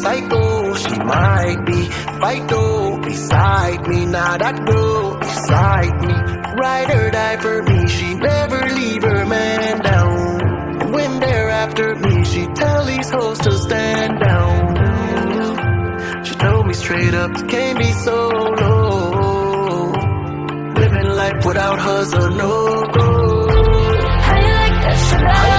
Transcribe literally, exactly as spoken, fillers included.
psycho, she might be Fido beside me. Now that girl beside me, ride or die for me, she never leave her man down. And when they're after me, she tell these hoes to stand down. She told me straight up, you can't be solo. Living life without hustle, no go. How you like that shit?